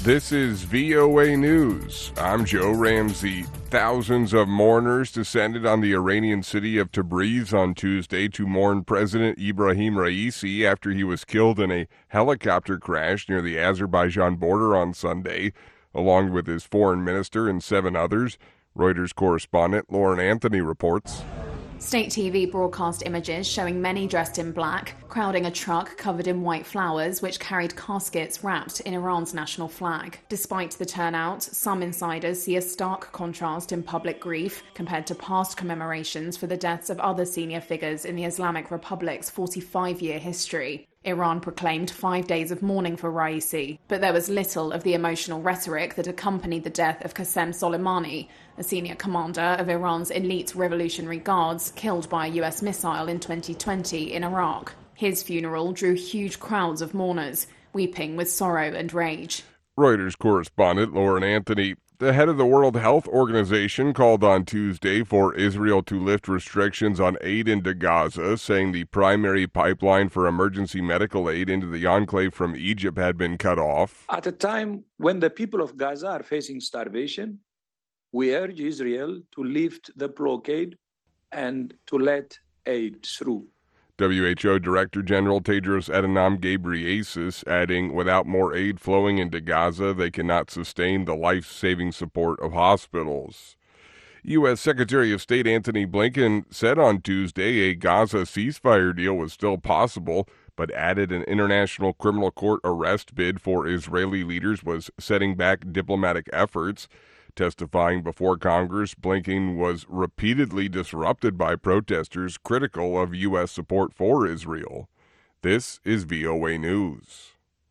This is VOA News. I'm Joe Ramsey. Thousands of mourners descended on the Iranian city of Tabriz on Tuesday to mourn President Ibrahim Raisi after he was killed in a helicopter crash near the Azerbaijan border on Sunday, along with his foreign minister and 7 others. Reuters correspondent Lauren Anthony reports. State TV broadcast images showing many dressed in black, crowding a truck covered in white flowers which carried caskets wrapped in Iran's national flag. Despite the turnout, some insiders see a stark contrast in public grief compared to past commemorations for the deaths of other senior figures in the Islamic Republic's 45-year history. Iran proclaimed 5 days of mourning for Raisi, but there was little of the emotional rhetoric that accompanied the death of Qasem Soleimani, a senior commander of Iran's elite Revolutionary Guards killed by a US missile in 2020 in Iraq. His funeral drew huge crowds of mourners, weeping with sorrow and rage. Reuters correspondent Lauren Anthony. The head of the World Health Organization called on Tuesday for Israel to lift restrictions on aid into Gaza, saying the primary pipeline for emergency medical aid into the enclave from Egypt had been cut off. At a time when the people of Gaza are facing starvation, we urge Israel to lift the blockade and to let aid through. WHO Director General Tedros Adhanom Ghebreyesus adding, without more aid flowing into Gaza, they cannot sustain the life-saving support of hospitals. U.S. Secretary of State Antony Blinken said on Tuesday a Gaza ceasefire deal was still possible, but added an international criminal court arrest bid for Israeli leaders was setting back diplomatic efforts. Testifying before Congress, Blinken was repeatedly disrupted by protesters critical of U.S. support for Israel. This is VOA News.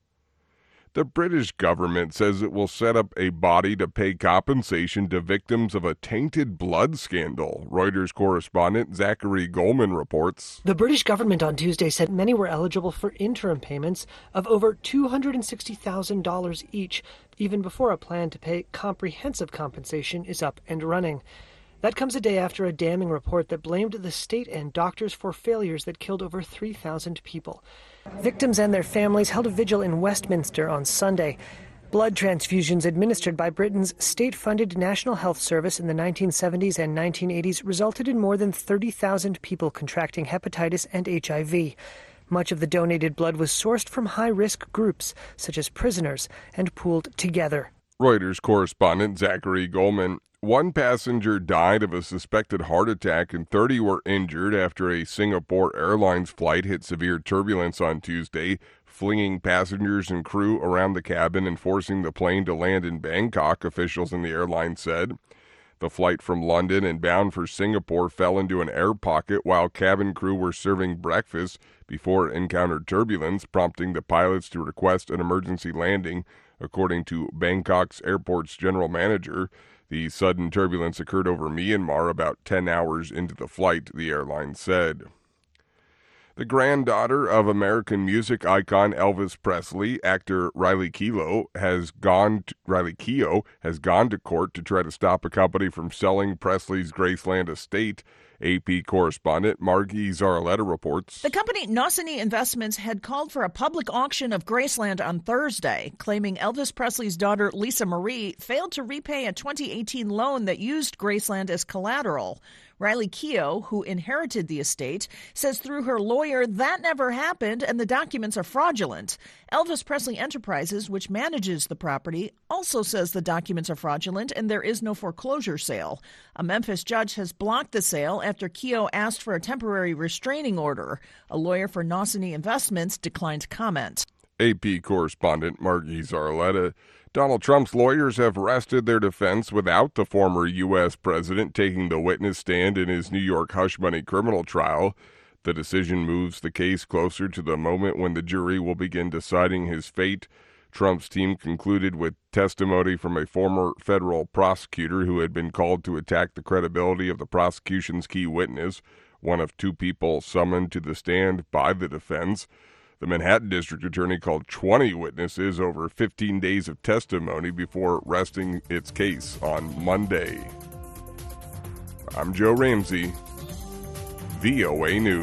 The British government says it will set up a body to pay compensation to victims of a tainted blood scandal. Reuters correspondent Zachary Goldman reports. The British government on Tuesday said many were eligible for interim payments of over $260,000 each, even before a plan to pay comprehensive compensation is up and running. That comes a day after a damning report that blamed the state and doctors for failures that killed over 3,000 people. Victims and their families held a vigil in Westminster on Sunday. Blood transfusions administered by Britain's state-funded National Health Service in the 1970s and 1980s resulted in more than 30,000 people contracting hepatitis and HIV. Much of the donated blood was sourced from high-risk groups, such as prisoners, and pooled together. Reuters correspondent Zachary Goldman. 1 passenger died of a suspected heart attack and 30 were injured after a Singapore Airlines flight hit severe turbulence on Tuesday, flinging passengers and crew around the cabin and forcing the plane to land in Bangkok, officials in the airline said. The flight from London and bound for Singapore fell into an air pocket while cabin crew were serving breakfast before it encountered turbulence, prompting the pilots to request an emergency landing, according to Bangkok's airport's general manager. The sudden turbulence occurred over Myanmar about 10 hours into the flight, the airline said. The granddaughter of American music icon Elvis Presley, actor Riley Keough, has gone to court to try to stop a company from selling Presley's Graceland estate. AP correspondent Margie Zarletta reports. The company Nosany Investments had called for a public auction of Graceland on Thursday, claiming Elvis Presley's daughter Lisa Marie failed to repay a 2018 loan that used Graceland as collateral. Riley Keough, who inherited the estate, says through her lawyer that never happened and the documents are fraudulent. Elvis Presley Enterprises, which manages the property, also says the documents are fraudulent and there is no foreclosure sale. A Memphis judge has blocked the sale after Keough asked for a temporary restraining order. A lawyer for Nosany Investments declined comment. AP correspondent Margie Zarletta. Donald Trump's lawyers have rested their defense without the former U.S. president taking the witness stand in his New York hush money criminal trial. The decision moves the case closer to the moment when the jury will begin deciding his fate. Trump's team concluded with testimony from a former federal prosecutor who had been called to attack the credibility of the prosecution's key witness, one of 2 people summoned to the stand by the defense. The Manhattan District Attorney called 20 witnesses over 15 days of testimony before resting its case on Monday. I'm Joe Ramsey, VOA News.